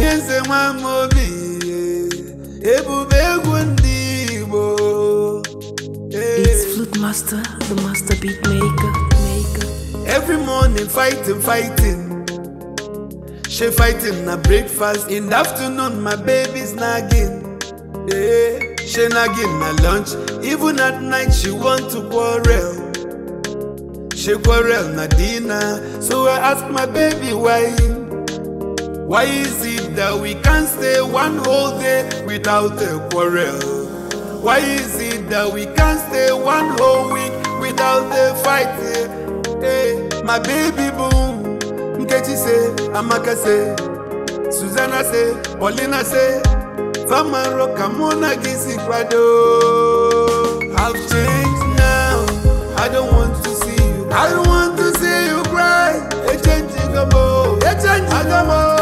Chinese Mamobi, Ebu Begundibo. It's Flute Master, the master beat maker. Every morning fighting. She fighting na breakfast. In the afternoon, my baby's nagging. She nagging na lunch. Even at night, she want to quarrel. She quarrel na dinner. So I ask my baby why. Why is it that we can't stay one whole day without a quarrel? Why is it that we can't stay one whole week without a fight? My baby boom. Nkechi say, Amaka say, Susanna say, Paulina say, Famaro Kamona Gisi Prado. I've changed now. I don't want to see you. I don't want to see you cry. A change Gamo. A change Gamo.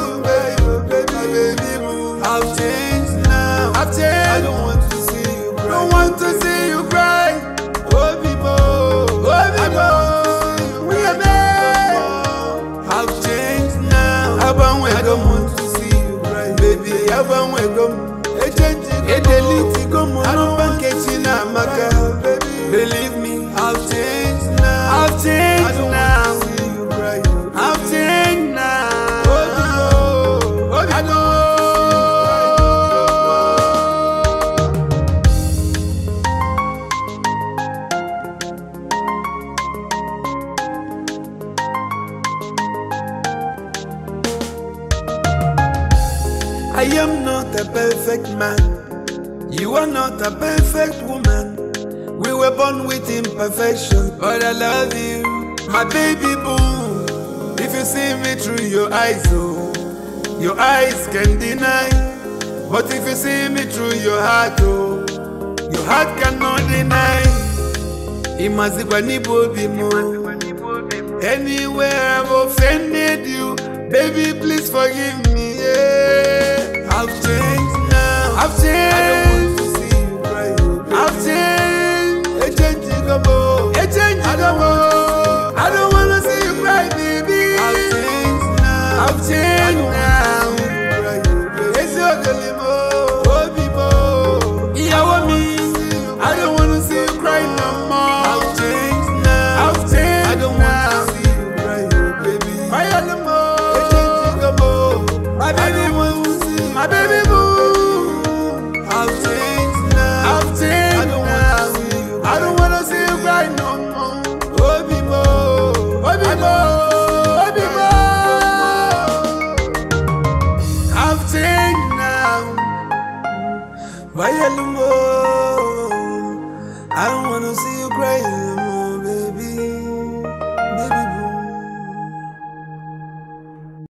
Baby boom. I've changed now. I've changed. I don't want to see you cry. Don't want to see you cry. Oh, people. Oh, people. I don't want to see you cry, baby. I don't want to believe me, I've changed now. I've changed now. I've changed now. I am not a perfect man. You are not a perfect woman. We were born with imperfection, but I love you, my baby boo. If you see me through your eyes, oh, your eyes can deny. But if you see me through your heart, oh, your heart cannot deny. Anywhere I've offended you, baby, please forgive me. Yeah. I've changed now. I've changed. I don't want to see you cry. I've changed. A change Gamo. A change Gamo. I don't want to see you cry, baby. I've changed now. I've changed now. It's your limo. Oh, people. Yeah, me. I don't want to see you cry no more. I've changed now. I've changed. I don't want to see you cry, baby. My limo. A change Gamo. My baby wants. My baby boo, I've changed now. I've changed. I don't want to see you. I don't want to see you cry no more. Oh, people, oh, people, oh, people. I've changed now. I don't want to see you cry no more.